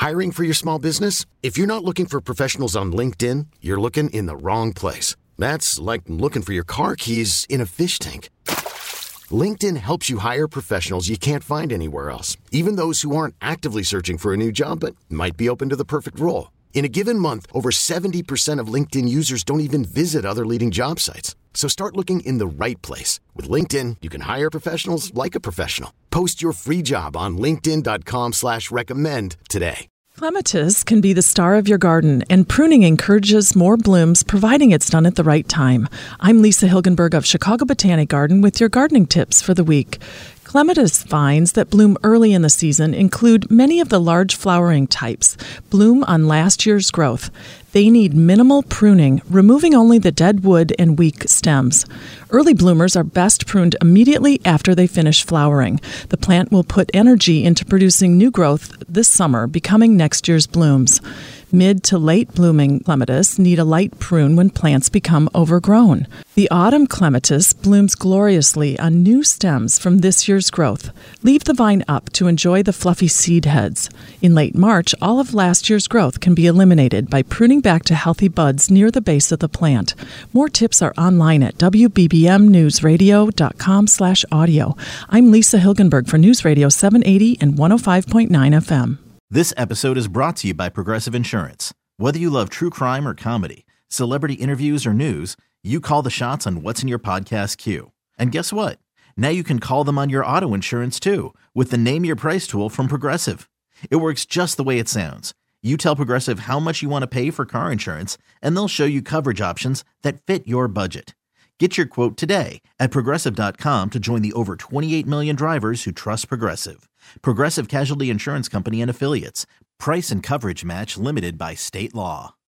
Hiring for your small business? If you're not looking for professionals on LinkedIn, you're looking in the wrong place. That's like looking for your car keys in a fish tank. LinkedIn helps you hire professionals you can't find anywhere else, even those who aren't actively searching for a new job but might be open to the perfect role. In a given month, over 70% of LinkedIn users don't even visit other leading job sites. So start looking in the right place. With LinkedIn, you can hire professionals like a professional. Post your free job on linkedin.com/recommend today. Clematis can be the star of your garden, and pruning encourages more blooms, providing it's done at the right time. I'm Lisa Hilgenberg of Chicago Botanic Garden with your gardening tips for the week. Clematis vines that bloom early in the season include many of the large flowering types, bloom on last year's growth. They need minimal pruning, removing only the dead wood and weak stems. Early bloomers are best pruned immediately after they finish flowering. The plant will put energy into producing new growth this summer, becoming next year's blooms. Mid to late blooming clematis need a light prune when plants become overgrown. The autumn clematis blooms gloriously on new stems from this year's growth. Leave the vine up to enjoy the fluffy seed heads. In late March, all of last year's growth can be eliminated by pruning back to healthy buds near the base of the plant. More tips are online at wbbmnewsradio.com/audio. I'm Lisa Hilgenberg for News Radio 780 and 105.9 FM. This episode is brought to you by Progressive Insurance. Whether you love true crime or comedy, celebrity interviews or news, you call the shots on what's in your podcast queue. And guess what? Now you can call them on your auto insurance too with the Name Your Price tool from Progressive. It works just the way it sounds. You tell Progressive how much you want to pay for car insurance, and they'll show you coverage options that fit your budget. Get your quote today at Progressive.com to join the over 28 million drivers who trust Progressive. Progressive Casualty Insurance Company and Affiliates. Price and coverage match limited by state law.